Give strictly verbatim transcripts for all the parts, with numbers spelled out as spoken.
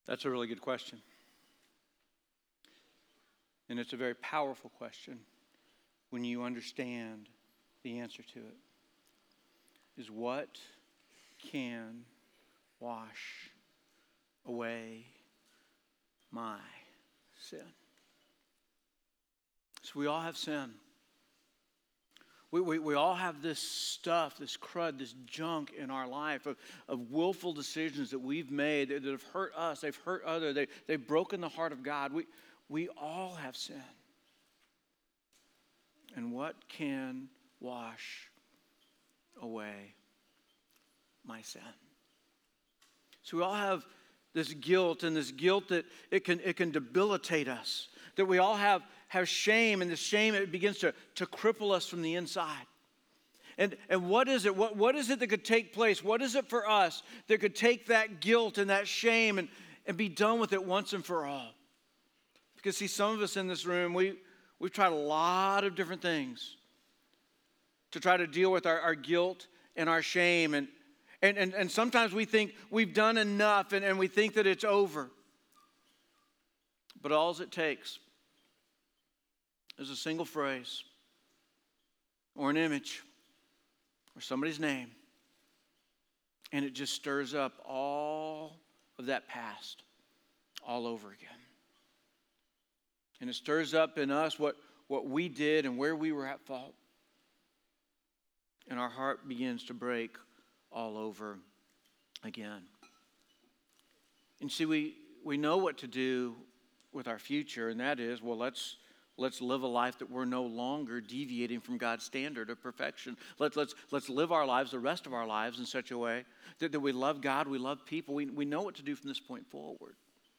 That's a really good question. And it's a very powerful question when you understand the answer to it. Is what can wash away my sin? So we all have sin. We, we, we all have this stuff, this crud, this junk in our life of, of willful decisions that we've made that, that have hurt us, they've hurt others, they, they've broken the heart of God. We, we all have sin. And what can wash away my sin? So we all have this guilt, and this guilt that it can, it can debilitate us. That we all have have shame, and the shame, it begins to, to cripple us from the inside. And, and what is it? What, what is it that could take place? What is it for us that could take that guilt and that shame and, and be done with it once and for all? Because see, some of us in this room, we, we've tried a lot of different things to try to deal with our, our guilt and our shame. And, and, and, and sometimes we think we've done enough, and, and we think that it's over. But all it takes is a single phrase or an image or somebody's name, and it just stirs up all of that past all over again. And it stirs up in us what, what we did and where we were at fault. And our heart begins to break all over again. And see, we, we know what to do with our future, and that is, well, let's Let's live a life that we're no longer deviating from God's standard of perfection. Let, let's, let's live our lives, the rest of our lives, in such a way that, that we love God, we love people. We, we know what to do from this point forward.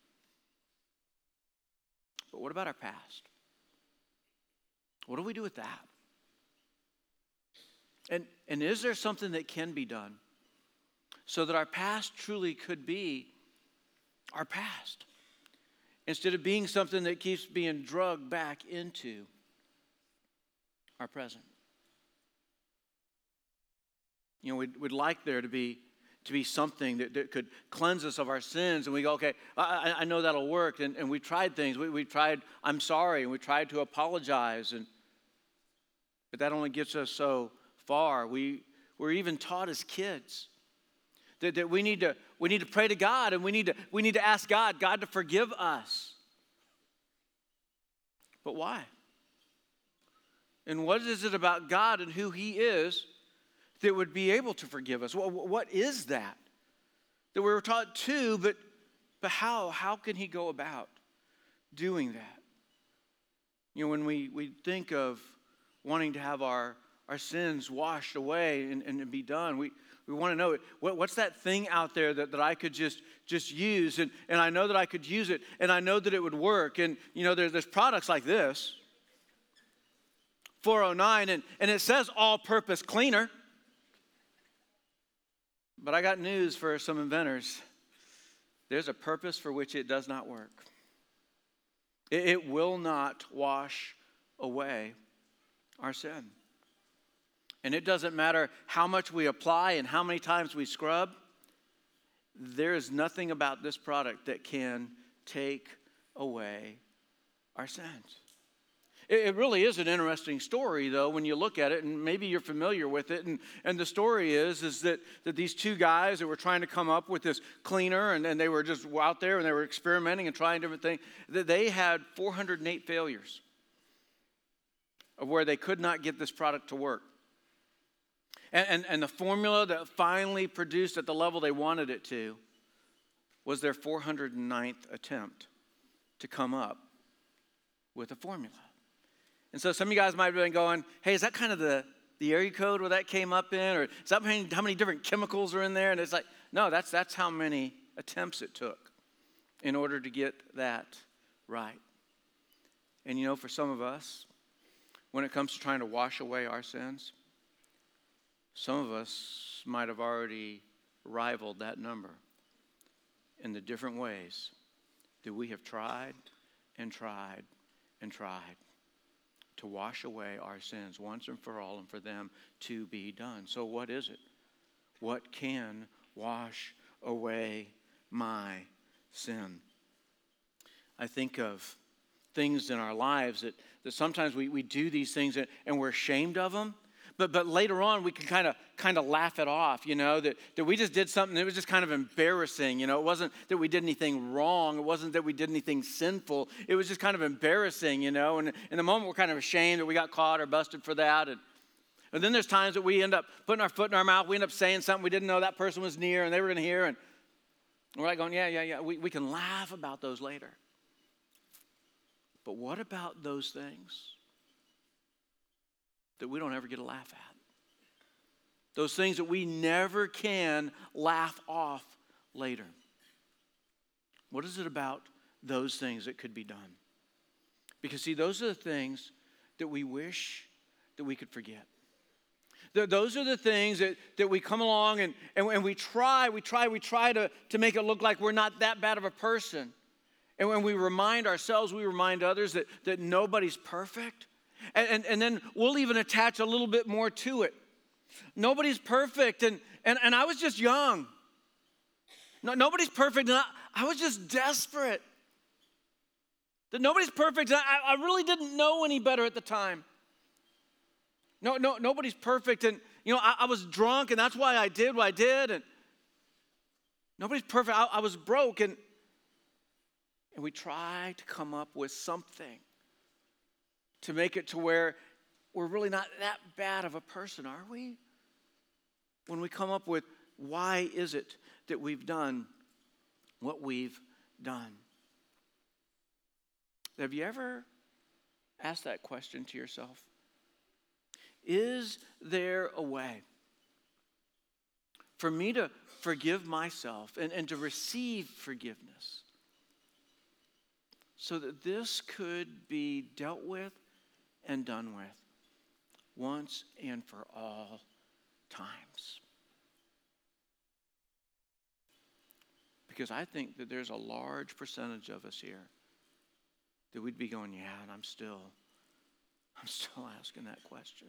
But what about our past? What do we do with that? And, and is there something that can be done so that our past truly could be our past? Instead of being something that keeps being drugged back into our present. You know, we'd, we'd like there to be to be something that, that could cleanse us of our sins. And we go, okay, I, I know that'll work. And, and we tried things. We, we tried, I'm sorry. And we tried to apologize. And But that only gets us so far. We, we're even taught as kids That, that we need to we need to pray to God, and we need to we need to ask God, God to forgive us. But why? And what is it about God and who He is that would be able to forgive us? What, what is that? That we were taught to, but but how? How can He go about doing that? You know, when we, we think of wanting to have our, our sins washed away and, and be done, we We want to know, what, what's that thing out there that, that I could just, just use? And, and I know that I could use it, and I know that it would work. And, you know, there, there's products like this, four oh nine, and, and it says all-purpose cleaner. But I got news for some inventors. There's a purpose for which it does not work. It, it will not wash away our sin. And it doesn't matter how much we apply and how many times we scrub. There is nothing about this product that can take away our sins. It, it really is an interesting story, though, when you look at it, and maybe you're familiar with it. And, and the story is, is that, that these two guys that were trying to come up with this cleaner, and, and they were just out there and they were experimenting and trying different things, that they had four hundred eight failures of where they could not get this product to work. And, and, and the formula that finally produced at the level they wanted it to was their four hundred ninth attempt to come up with a formula. And so some of you guys might have been going, hey, is that kind of the, the area code where that came up in? Or is that how many, how many different chemicals are in there? And it's like, no, that's, that's how many attempts it took in order to get that right. And you know, for some of us, when it comes to trying to wash away our sins, some of us might have already rivaled that number in the different ways that we have tried and tried and tried to wash away our sins once and for all, and for them to be done. So what is it? What can wash away my sin. I think of things in our lives that, that sometimes we, we do these things and, and we're ashamed of them. But but later on, we can kind of kind of laugh it off, you know, that, that we just did something that was just kind of embarrassing. You know, it wasn't that we did anything wrong. It wasn't that we did anything sinful. It was just kind of embarrassing, you know. And in the moment, we're kind of ashamed that we got caught or busted for that. And, and then there's times that we end up putting our foot in our mouth. We end up saying something we didn't know that person was near and they were going to hear. And we're like going, yeah, yeah, yeah. We, we can laugh about those later. But what about those things that we don't ever get to laugh at? Those things that we never can laugh off later. What is it about those things that could be done? Because, see, those are the things that we wish that we could forget. Those are the things that, that we come along and, and, and we try, we try, we try to, to make it look like we're not that bad of a person. And when we remind ourselves, we remind others that, that nobody's perfect. And, and, and then we'll even attach a little bit more to it. Nobody's perfect, and, and, and I was just young. No, nobody's perfect, and I, I was just desperate. That nobody's perfect, and I, I really didn't know any better at the time. No, no, nobody's perfect, and you know, I, I was drunk, and that's why I did what I did, and nobody's perfect. I, I was broke, and, and we try to come up with something to make it to where we're really not that bad of a person, are we? When we come up with why is it that we've done what we've done? Have you ever asked that question to yourself? Is there a way for me to forgive myself and, and to receive forgiveness so that this could be dealt with and done with once and for all times? Because I think that there's a large percentage of us here that we'd be going, yeah, and I'm still, I'm still asking that question.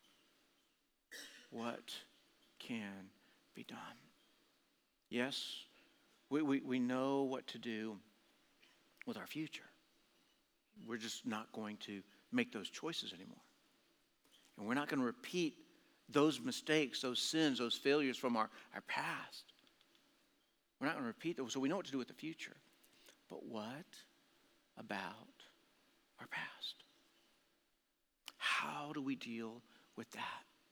What can be done? Yes, we, we, we know what to do with our future. We're just not going to make those choices anymore. And we're not going to repeat those mistakes, those sins, those failures from our, our past. We're not going to repeat those, so we know what to do with the future. But what about our past? How do we deal with that?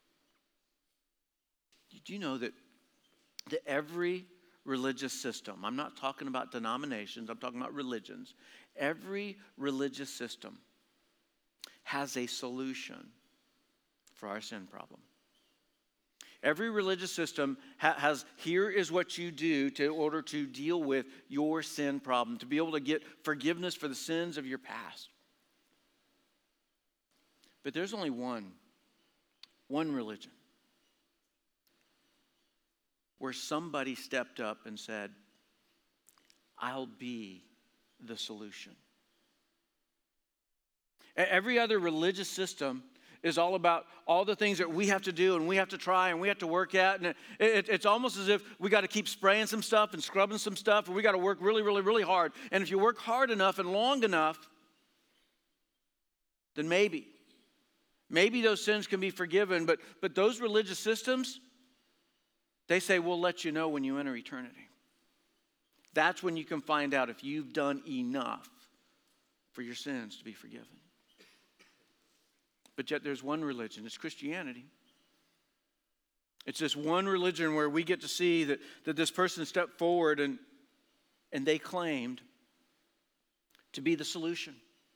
Do you know that, that every religious system, I'm not talking about denominations, I'm talking about religions, every religious system has a solution for our sin problem. Every religious system ha- has, here is what you do to, in order to deal with your sin problem, to be able to get forgiveness for the sins of your past. But there's only one, one religion where somebody stepped up and said, I'll be the solution. Every other religious system is all about all the things that we have to do and we have to try and we have to work at. And it, it, it's almost as if we got to keep spraying some stuff and scrubbing some stuff, and we got to work really, really, really hard. And if you work hard enough and long enough, then maybe, maybe those sins can be forgiven. But, but those religious systems, they say, we'll let you know when you enter eternity. That's when you can find out if you've done enough for your sins to be forgiven. But yet there's one religion, it's Christianity. It's this one religion where we get to see that, that this person stepped forward and, and they claimed to be the solution.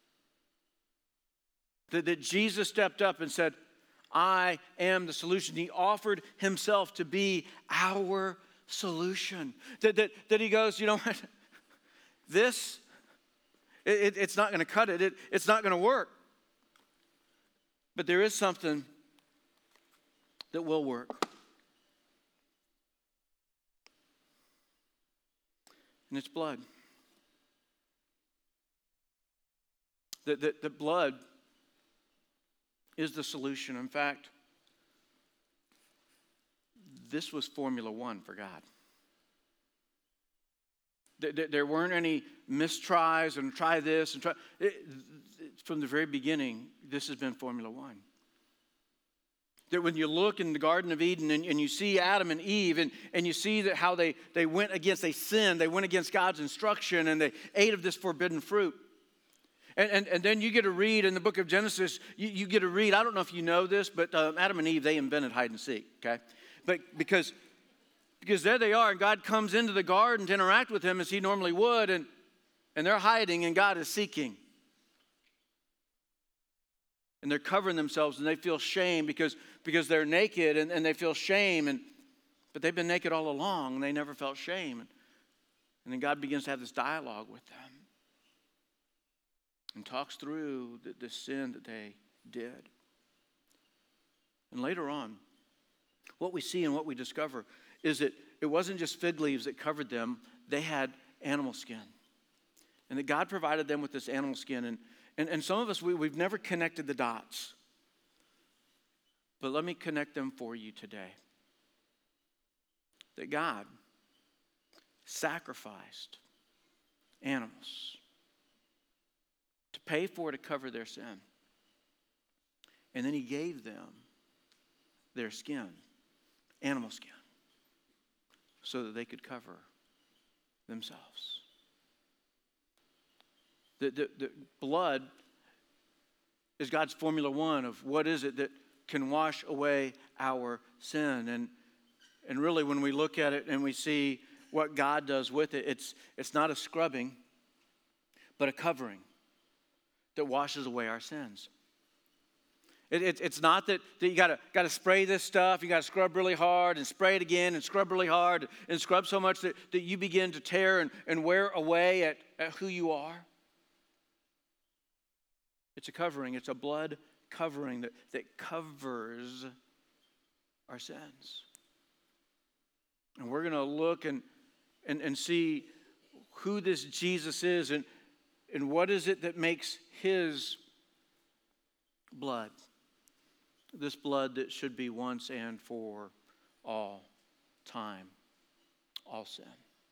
That, that Jesus stepped up and said, I am the solution. He offered himself to be our solution. That, that, that he goes, you know what? This, it, it's not going to cut it. it. It's not going to work. But there is something that will work. And it's blood. That the, the blood is the solution. In fact, this was Formula One for God. There weren't any mistries and try this and try. It, from the very beginning, this has been Formula One. That when you look in the Garden of Eden and, and you see Adam and Eve and, and you see that how they, they went against, they sinned, they went against God's instruction and they ate of this forbidden fruit. And, and, and then you get to read in the book of Genesis, you, you get to read, I don't know if you know this, but um, Adam and Eve, they invented hide and seek, okay? But because, because there they are and God comes into the garden to interact with them as he normally would and, and they're hiding and God is seeking. And they're covering themselves and they feel shame because, because they're naked and, and they feel shame. And, but they've been naked all along and they never felt shame. And, and then God begins to have this dialogue with them and talks through the, the sin that they did. And later on, what we see and what we discover is that it wasn't just fig leaves that covered them. They had animal skin. And that God provided them with this animal skin. And And, and some of us, we, we've never connected the dots. But let me connect them for you today. That God sacrificed animals to pay for, to cover their sin. And then he gave them their skin, animal skin, so that they could cover themselves. The, the, the blood is God's Formula One of what is it that can wash away our sin. And, and really when we look at it and we see what God does with it, it's, it's not a scrubbing, but a covering that washes away our sins. It, it, it's not that, that you gotta, gotta spray this stuff, you gotta scrub really hard and spray it again and scrub really hard and scrub so much that, that you begin to tear and, and wear away at, at who you are. It's a covering. It's a blood covering that, that covers our sins. And we're going to look and, and, and see who this Jesus is and, and what is it that makes his blood, this blood that should be once and for all time, all sin.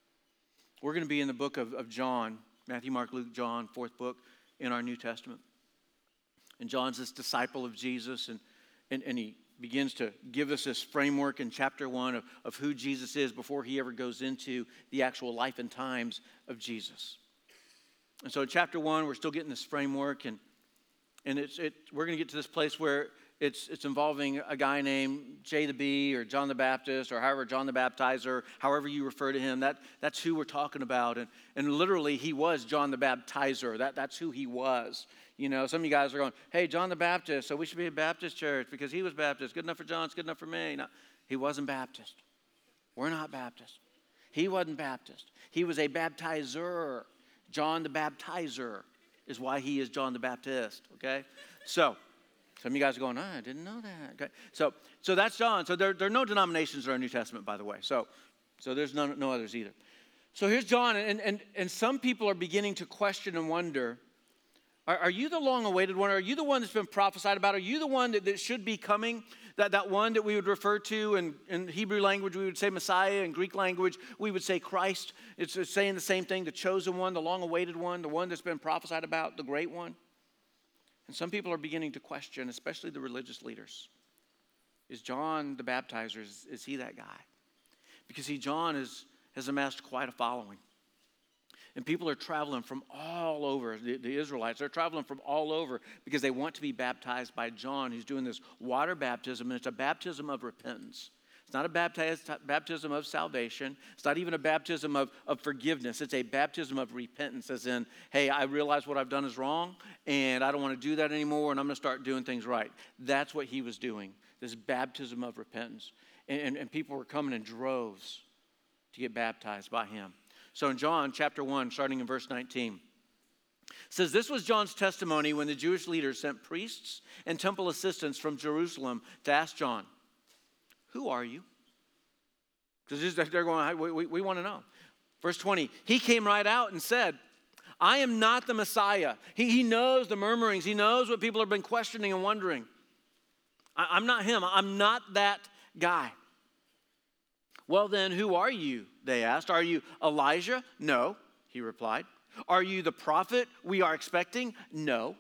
We're going to be in the book of, of John, Matthew, Mark, Luke, John, fourth book in our New Testament. And John's this disciple of Jesus, and, and, and he begins to give us this framework in chapter one of, of who Jesus is before he ever goes into the actual life and times of Jesus. And so in chapter one, we're still getting this framework, and, and it's, it, we're going to get to this place where it's, it's involving a guy named J the Bee or John the Baptist or however John the Baptizer, however you refer to him. That, that's who we're talking about. And, and literally, he was John the Baptizer. That, that's who he was. You know, some of you guys are going, hey, John the Baptist, so we should be a Baptist church because he was Baptist. Good enough for John, it's good enough for me. No, he wasn't Baptist. We're not Baptist. He wasn't Baptist. He was a baptizer. John the Baptizer is why he is John the Baptist, okay? So, some of you guys are going, oh, I didn't know that. Okay, so so that's John. So there, there are no denominations in our New Testament, by the way. So, so there's no, no others either. So here's John, and, and, and some people are beginning to question and wonder, Are, are you the long-awaited one? Are you the one that's been prophesied about? Are you the one that, that should be coming? That, that one that we would refer to in, in Hebrew language, we would say Messiah. In Greek language, we would say Christ. It's, it's saying the same thing, the chosen one, the long-awaited one, the one that's been prophesied about, the great one. And some people are beginning to question, especially the religious leaders. Is John the Baptizer, is, is he that guy? Because see, John is, has amassed quite a following. And people are traveling from all over, the, the Israelites, they're traveling from all over because they want to be baptized by John, who's doing this water baptism, and it's a baptism of repentance. It's not a baptiz, baptism of salvation. It's not even a baptism of, of forgiveness. It's a baptism of repentance, as in, hey, I realize what I've done is wrong, and I don't want to do that anymore, and I'm going to start doing things right. That's what he was doing, this baptism of repentance. And, and, and people were coming in droves to get baptized by him. So in John chapter one, starting in verse nineteen, it says, this was John's testimony when the Jewish leaders sent priests and temple assistants from Jerusalem to ask John, who are you? Because they're going, we, we, we want to know. Verse twenty, he came right out and said, I am not the Messiah. He, he knows the murmurings. He knows what people have been questioning and wondering. I, I'm not him. I'm not that guy. Well then, who are you? They asked. Are you Elijah? No, he replied. Are you the prophet we are expecting? No.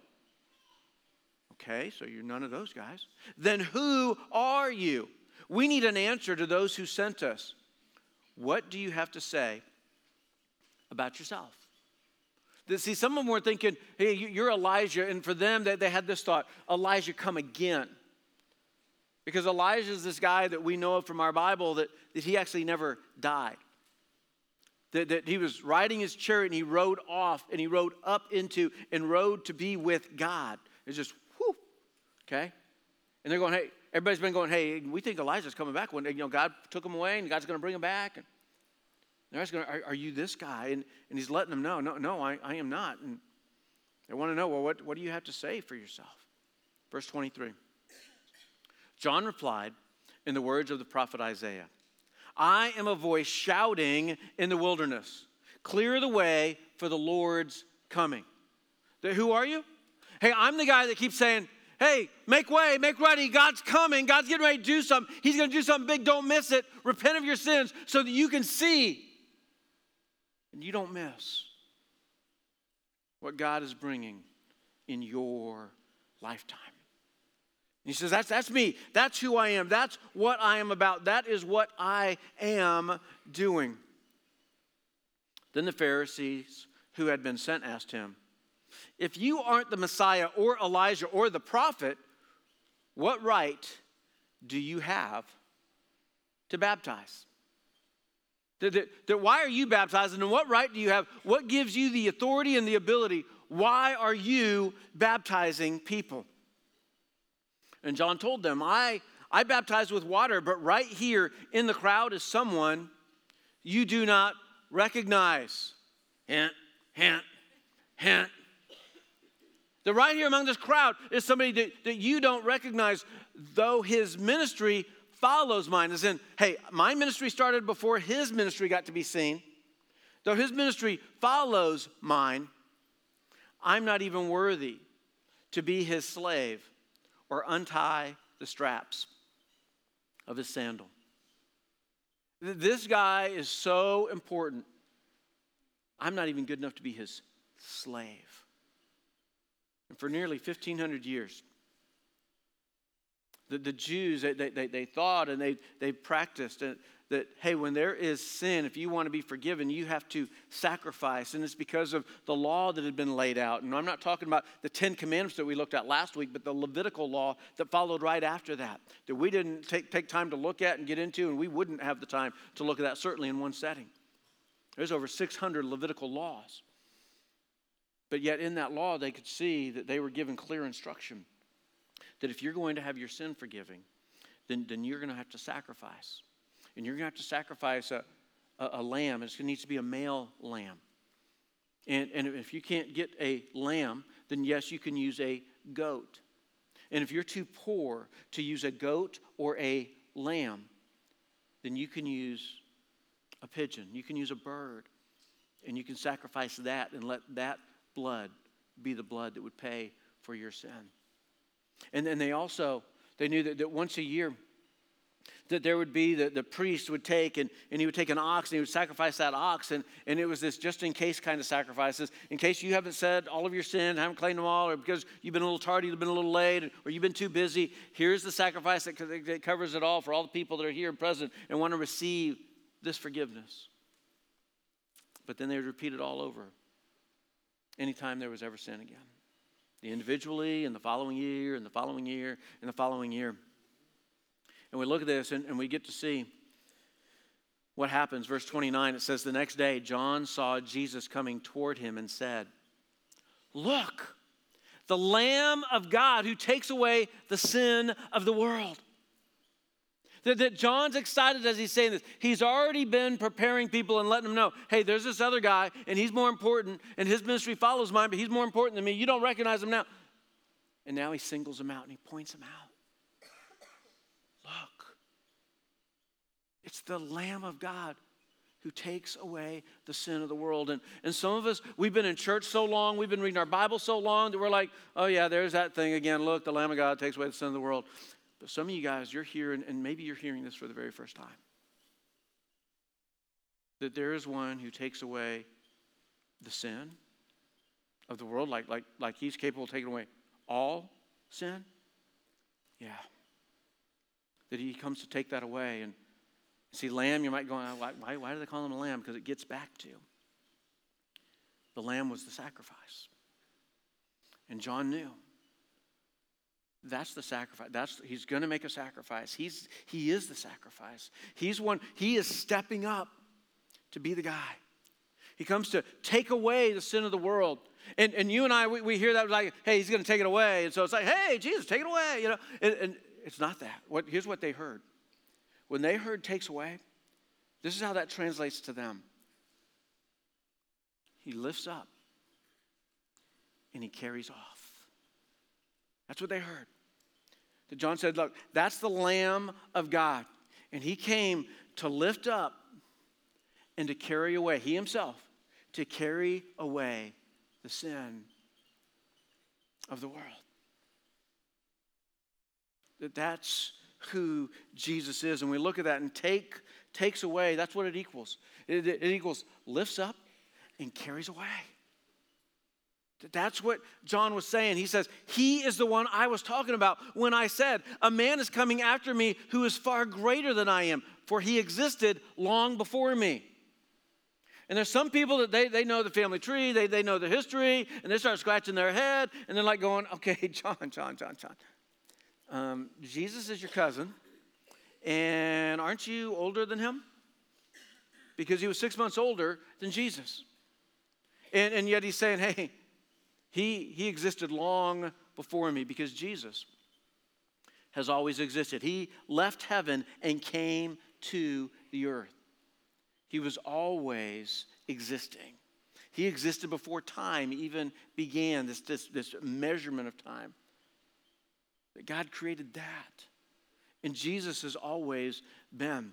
Okay, so you're none of those guys. Then who are you? We need an answer to those who sent us. What do you have to say about yourself? See, some of them were thinking, hey, you're Elijah. And for them, they, they had this thought, Elijah, come again. Because Elijah is this guy that we know of from our Bible that, that he actually never died. That, that he was riding his chariot and he rode off and he rode up into and rode to be with God. It's just, whoo, okay? And they're going, hey, everybody's been going, hey, we think Elijah's coming back one day. You know, God took him away and God's going to bring him back. And they're asking, are, are you this guy? And, and he's letting them know, no, no, I, I am not. And they want to know, well, what, what do you have to say for yourself? Verse twenty-three. John replied in the words of the prophet Isaiah, I am a voice shouting in the wilderness, clear the way for the Lord's coming. Who are you? Hey, I'm the guy that keeps saying, hey, make way, make ready. God's coming. God's getting ready to do something. He's going to do something big. Don't miss it. Repent of your sins so that you can see and you don't miss what God is bringing in your lifetime. He says, that's, that's me. That's who I am. That's what I am about. That is what I am doing. Then the Pharisees who had been sent asked him, if you aren't the Messiah or Elijah or the prophet, what right do you have to baptize? That, that, that why are you baptizing and what right do you have? What gives you the authority and the ability? Why are you baptizing people? And John told them, I, I baptize with water, but right here in the crowd is someone you do not recognize. Hint, hint, hint. That right here among this crowd is somebody that, that you don't recognize, though his ministry follows mine. As in, hey, my ministry started before his ministry got to be seen. Though his ministry follows mine, I'm not even worthy to be his slave or untie the straps of his sandal. This guy is so important. I'm not even good enough to be his slave. And for nearly fifteen hundred years, the, the Jews, they, they, they thought and they, they practiced that, that, hey, when there is sin, if you want to be forgiven, you have to sacrifice. And it's because of the law that had been laid out. And I'm not talking about the Ten Commandments that we looked at last week, but the Levitical law that followed right after that, that we didn't take, take time to look at and get into, and we wouldn't have the time to look at that, certainly in one setting. There's over six hundred Levitical laws. But yet in that law, they could see that they were given clear instruction that if you're going to have your sin forgiving, then, then you're going to have to sacrifice. And you're going to have to sacrifice a, a, a lamb. It needs to be a male lamb. And, and if you can't get a lamb, then yes, you can use a goat. And if you're too poor to use a goat or a lamb, then you can use a pigeon. You can use a bird. And you can sacrifice that and let that blood be the blood that would pay for your sin. And then they also, they knew that, that once a year, that there would be, the, the priest would take, and, and he would take an ox, and he would sacrifice that ox, and, and it was this just-in-case kind of sacrifices, in case you haven't said all of your sin, haven't claimed them all, or because you've been a little tardy, you've been a little late, or you've been too busy. Here's the sacrifice that, that covers it all for all the people that are here and present and want to receive this forgiveness. But then they would repeat it all over anytime there was ever sin again. Individually, and the following year, and the following year, and the following year. And we look at this, and, and we get to see what happens. Verse twenty-nine, it says, the next day, John saw Jesus coming toward him and said, look, the Lamb of God who takes away the sin of the world. That, that John's excited as he's saying this. He's already been preparing people and letting them know, hey, there's this other guy, and he's more important, and his ministry follows mine, but he's more important than me. You don't recognize him now. And now he singles him out, and he points him out. Look, it's the Lamb of God who takes away the sin of the world. And, and some of us, we've been in church so long, we've been reading our Bible so long, that we're like, oh yeah, there's that thing again. Look, the Lamb of God takes away the sin of the world. But some of you guys, you're here, and, and maybe you're hearing this for the very first time. that there is one who takes away the sin of the world, like, like, like he's capable of taking away all sin? Yeah. That he comes to take that away. And see, lamb, you might go, why, why, why do they call him a lamb? Because it gets back to the lamb was the sacrifice. And John knew. That's the sacrifice. That's he's going to make a sacrifice. He's he is the sacrifice. He's one. He is stepping up to be the guy. He comes to take away the sin of the world. And and you and I, we, we hear that like, hey, he's going to take it away. And so it's like, hey, Jesus, take it away. You know, and, and it's not that. What here's what they heard. When they heard takes away, this is how that translates to them. He lifts up and he carries off. That's what they heard. That John said, look, that's the Lamb of God. And he came to lift up and to carry away, he himself, to carry away the sin of the world. That that's who Jesus is. And we look at that and take takes away, that's what it equals. It, it equals lifts up and carries away. That's what John was saying. He says, he is the one I was talking about when I said, a man is coming after me who is far greater than I am, for he existed long before me. And there's some people that they, they know the family tree, they, they know the history, and they start scratching their head, and they're like going, okay, John, John, John, John. Um, Jesus is your cousin, and aren't you older than him? Because he was six months older than Jesus. And, and yet he's saying, hey, He, he existed long before me because Jesus has always existed. He left heaven and came to the earth. He was always existing. He existed before time even began, this, this, this measurement of time. That God created that. And Jesus has always been.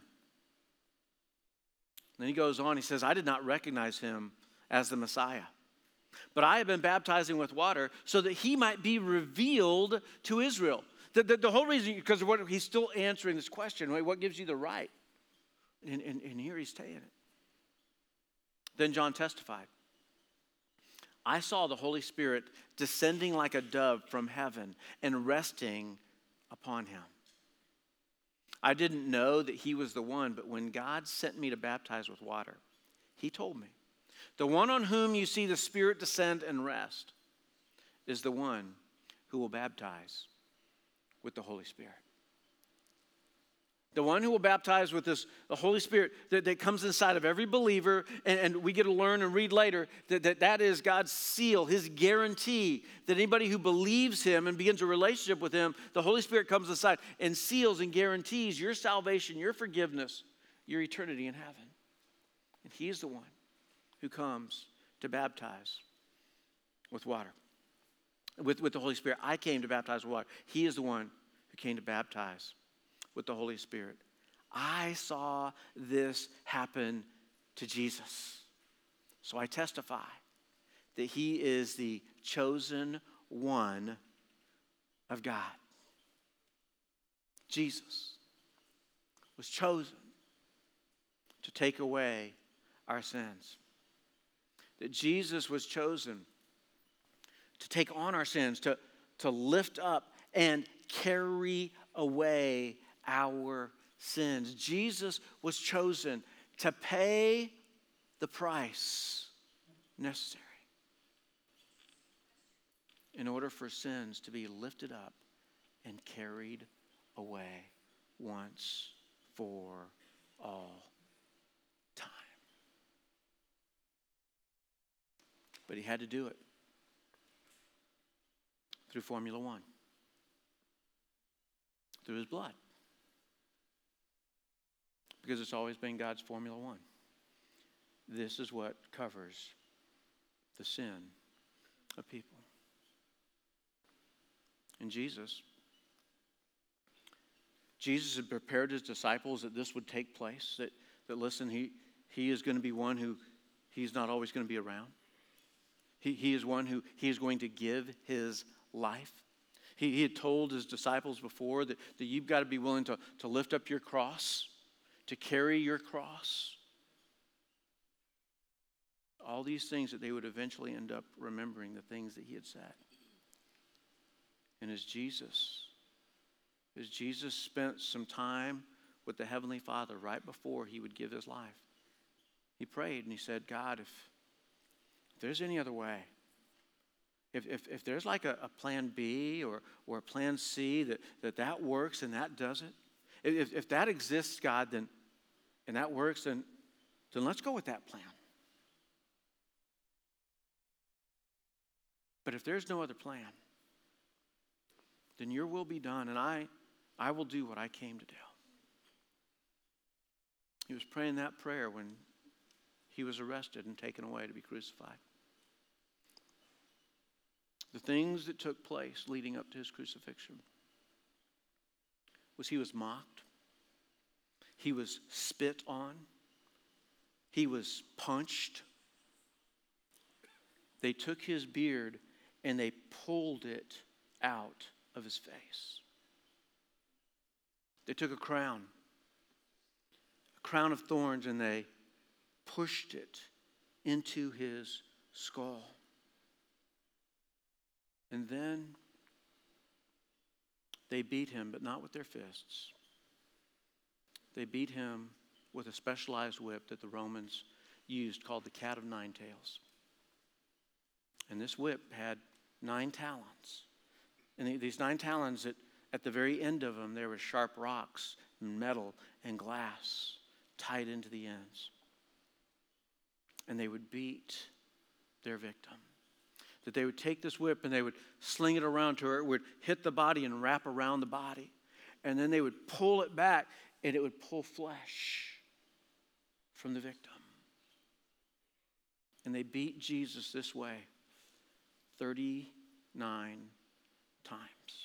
Then he goes on, he says, I did not recognize him as the Messiah. But I have been baptizing with water so that he might be revealed to Israel. The, the, the whole reason, because of what he's still answering this question, what gives you the right? And, and, and here he's saying it. Then John testified, I saw the Holy Spirit descending like a dove from heaven and resting upon him. I didn't know that he was the one, but when God sent me to baptize with water, he told me, the one on whom you see the Spirit descend and rest is the one who will baptize with the Holy Spirit. The one who will baptize with this, the Holy Spirit that, that comes inside of every believer, and, and we get to learn and read later that, that that is God's seal, his guarantee that anybody who believes him and begins a relationship with him, the Holy Spirit comes inside and seals and guarantees your salvation, your forgiveness, your eternity in heaven. And he is the one who comes to baptize with water, with, with the Holy Spirit. I came to baptize with water. He is the one who came to baptize with the Holy Spirit. I saw this happen to Jesus. So I testify that he is the chosen one of God. Jesus was chosen to take away our sins. That Jesus was chosen to take on our sins, to, to lift up and carry away our sins. Jesus was chosen to pay the price necessary in order for sins to be lifted up and carried away once for all time. But he had to do it through Formula One, through his blood. Because it's always been God's Formula One. This is what covers the sin of people. And Jesus, Jesus had prepared his disciples that this would take place, that, that listen, he, he is going to be one who he's not always going to be around. He, he is one who he is going to give his life. He, he had told his disciples before that, that you've got to be willing to, to lift up your cross, to carry your cross. all these things that they would eventually end up remembering, the things that he had said. And as Jesus, as Jesus spent some time with the Heavenly Father right before he would give his life, he prayed and he said, God, if, if there's any other way, if if, if there's like a, a plan B or, or a plan C that, that that works and that doesn't, if, if that exists, God, then and that works, then, then let's go with that plan. But if there's no other plan, then your will be done, and I, I will do what I came to do. He was praying that prayer when he was arrested and taken away to be crucified. The things that took place leading up to his crucifixion was he was mocked. He was spit on. He was punched. They took his beard and they pulled it out of his face. They took a crown, a crown of thorns, and they pushed it into his skull. And then they beat him, but not with their fists. They beat him with a specialized whip that the Romans used called the cat of nine tails. And this whip had nine talons. And these nine talons, at, at the very end of them, there were sharp rocks, and metal, and glass tied into the ends. And they would beat their victim. That they would take this whip and they would sling it around to her. It would hit the body and wrap around the body. And then they would pull it back and it would pull flesh from the victim. And they beat Jesus this way thirty-nine times.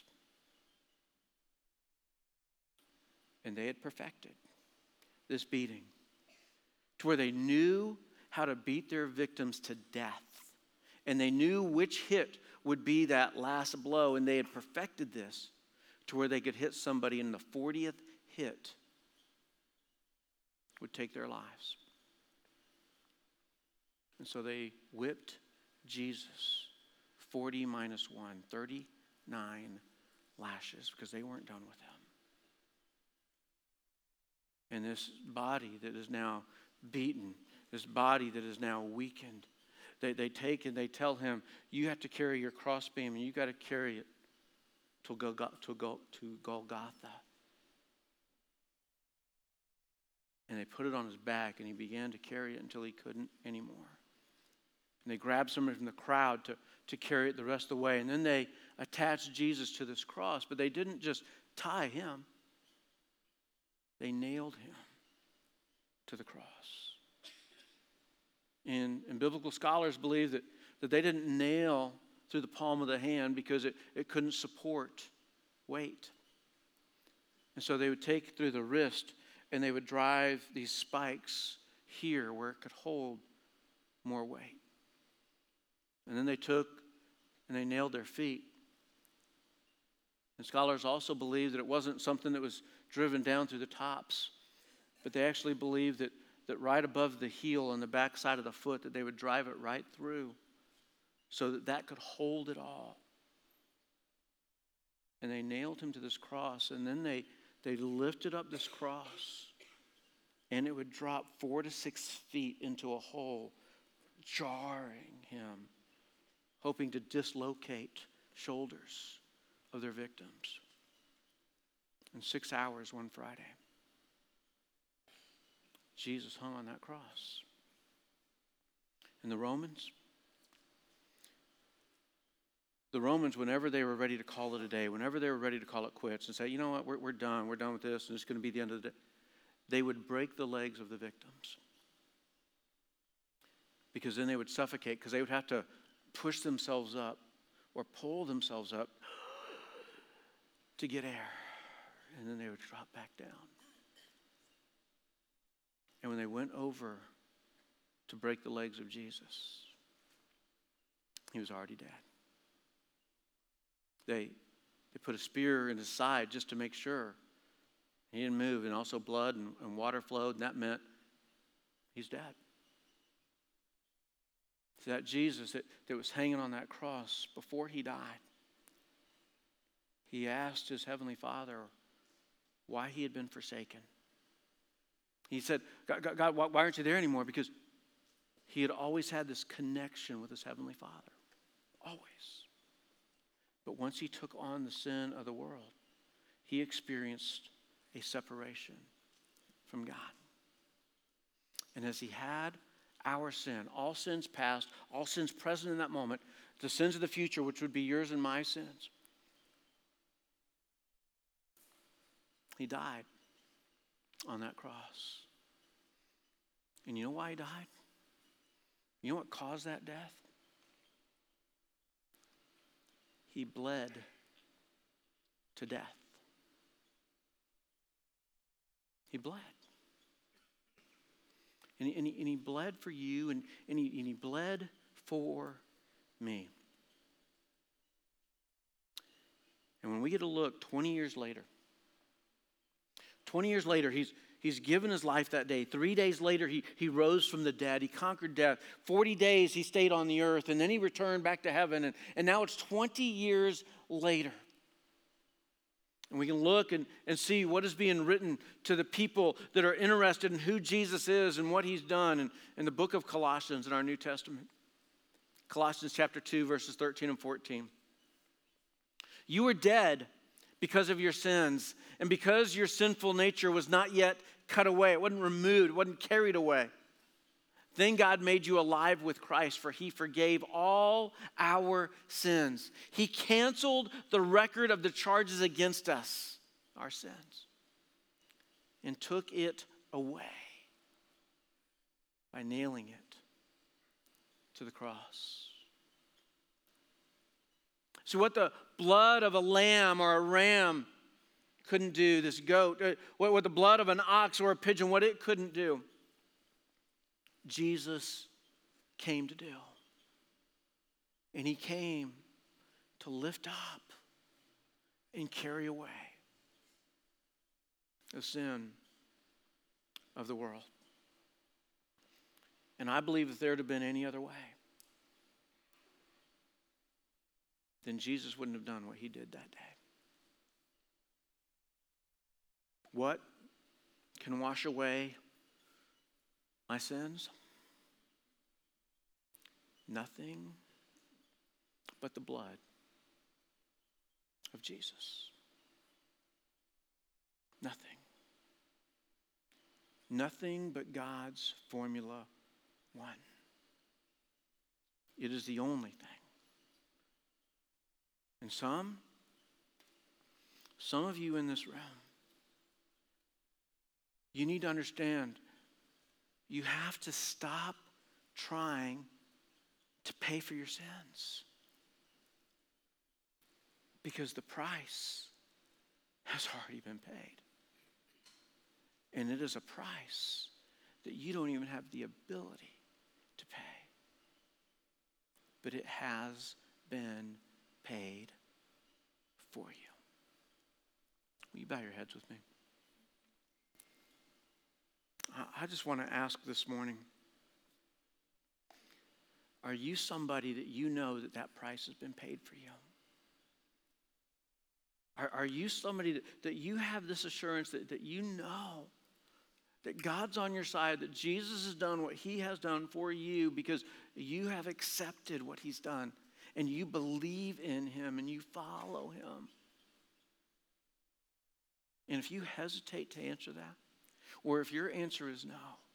And they had perfected this beating to where they knew how to beat their victims to death. And they knew which hit would be that last blow. And they had perfected this to where they could hit somebody in the fortieth hit would take their lives. And so they whipped Jesus forty minus one, thirty-nine lashes, because they weren't done with him. And this body that is now beaten, this body that is now weakened, They, they take and they tell him, you have to carry your crossbeam and you got to carry it to, Golgotha, to, Gol, to Golgotha. And they put it on his back and he began to carry it until he couldn't anymore. And they grabbed somebody from the crowd to, to carry it the rest of the way. And then they attached Jesus to this cross, but they didn't just tie him. They nailed him to the cross. And, and biblical scholars believe that, that they didn't nail through the palm of the hand because it, it couldn't support weight. And so they would take through the wrist and they would drive these spikes here where it could hold more weight. And then they took and they nailed their feet. And scholars also believe that it wasn't something that was driven down through the tops, but they actually believe that that right above the heel on the back side of the foot, that they would drive it right through so that that could hold it all. And they nailed him to this cross, and then they, they lifted up this cross, and it would drop four to six feet into a hole, jarring him, hoping to dislocate shoulders of their victims. In six hours one Friday, Jesus hung on that cross. And the Romans, the Romans, whenever they were ready to call it a day, whenever they were ready to call it quits and say, you know what, we're, we're done, we're done with this, and it's going to be the end of the day, they would break the legs of the victims. Because then they would suffocate, because they would have to push themselves up or pull themselves up to get air. And then they would drop back down. And when they went over to break the legs of Jesus, he was already dead. They, they put a spear in his side just to make sure he didn't move, and also blood and, and water flowed, and that meant he's dead. to that Jesus that, that was hanging on that cross before he died. He asked his heavenly Father why he had been forsaken. He said, God, God, God, why aren't you there anymore? Because he had always had this connection with his heavenly Father. Always. But once he took on the sin of the world, he experienced a separation from God. And as he had our sin, all sins past, all sins present in that moment, the sins of the future, which would be yours and my sins, he died on that cross. And you know why he died? You know what caused that death? He bled to death. He bled. And he, and he, and he bled for you, and, and, he, and he bled for me. And when we get a look twenty years later, twenty years later, he's, he's given his life that day. Three days later, he, he rose from the dead. He conquered death. Forty days he stayed on the earth, and then he returned back to heaven. And, and now it's twenty years later. And we can look and, and see what is being written to the people that are interested in who Jesus is and what he's done in, in the book of Colossians in our New Testament. Colossians chapter two, verses thirteen and fourteen. You were dead because of your sins, and because your sinful nature was not yet cut away, it wasn't removed, it wasn't carried away. Then God made you alive with Christ, for he forgave all our sins. He canceled the record of the charges against us, our sins, and took it away by nailing it to the cross. So what the blood of a lamb or a ram couldn't do, this goat, what, what the blood of an ox or a pigeon, what it couldn't do, Jesus came to do. And he came to lift up and carry away the sin of the world. And I believe if there had been any other way, then Jesus wouldn't have done what he did that day. What can wash away my sins? Nothing but the blood of Jesus. Nothing. Nothing but God's Formula One. It is the only thing. And some, some of you in this room, you need to understand, you have to stop trying to pay for your sins. Because the price has already been paid. And it is a price that you don't even have the ability to pay. But it has been paid for you. Will you bow your heads with me? I just want to ask this morning, are you somebody that you know that that price has been paid for you? Are, are you somebody that, that you have this assurance that, that you know that God's on your side, that Jesus has done what he has done for you because you have accepted what he's done and you believe in him and you follow him? And if you hesitate to answer that, or if your answer is no,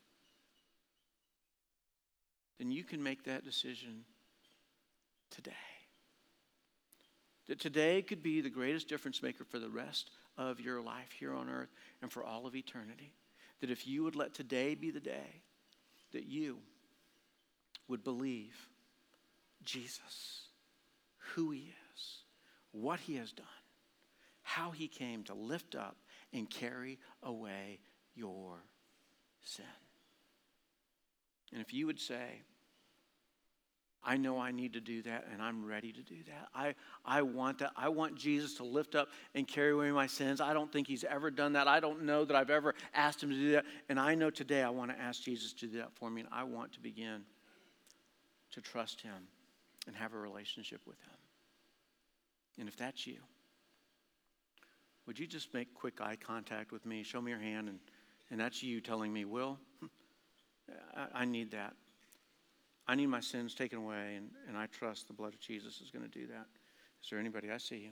then you can make that decision today. That today could be the greatest difference maker for the rest of your life here on earth and for all of eternity. That if you would let today be the day that you would believe Jesus, who he is, what he has done, how he came to lift up and carry away your sin. And if you would say, I know I need to do that and I'm ready to do that. I, I want that. I want Jesus to lift up and carry away my sins. I don't think he's ever done that. I don't know that I've ever asked him to do that. And I know today I want to ask Jesus to do that for me, and I want to begin to trust him and have a relationship with him. And if that's you, would you just make quick eye contact with me? Show me your hand, and, and that's you telling me, Will, I, I need that. I need my sins taken away, and, and I trust the blood of Jesus is going to do that. Is there anybody? I see you.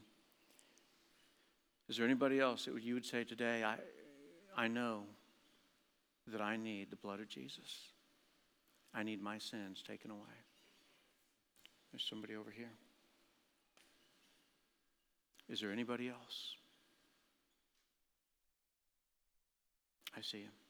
Is there anybody else that you would say today, I, I know that I need the blood of Jesus. I need my sins taken away. There's somebody over here. Is there anybody else? I see him.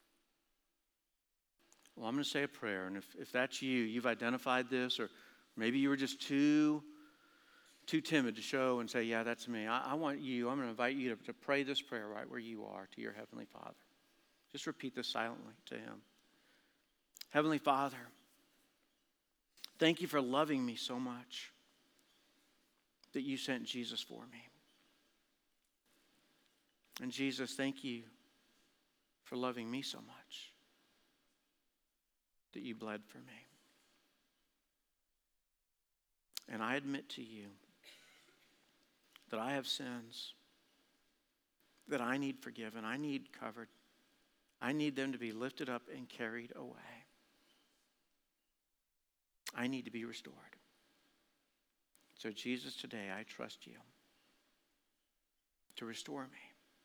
Well, I'm going to say a prayer, and if, if that's you, you've identified this, or maybe you were just too, too timid to show and say, yeah, that's me. I, I want you, I'm going to invite you to, to pray this prayer right where you are to your Heavenly Father. Just repeat this silently to him. Heavenly Father, thank you for loving me so much that you sent Jesus for me. And Jesus, thank you for loving me so much that you bled for me. And I admit to you that I have sins that I need forgiven. I need covered. I need them to be lifted up and carried away. I need to be restored. So Jesus, today I trust you to restore me.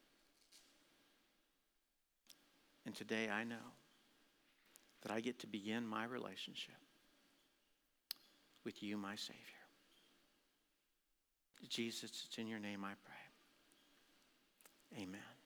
And today I know that I get to begin my relationship with you, my Savior. Jesus, it's in your name I pray. Amen.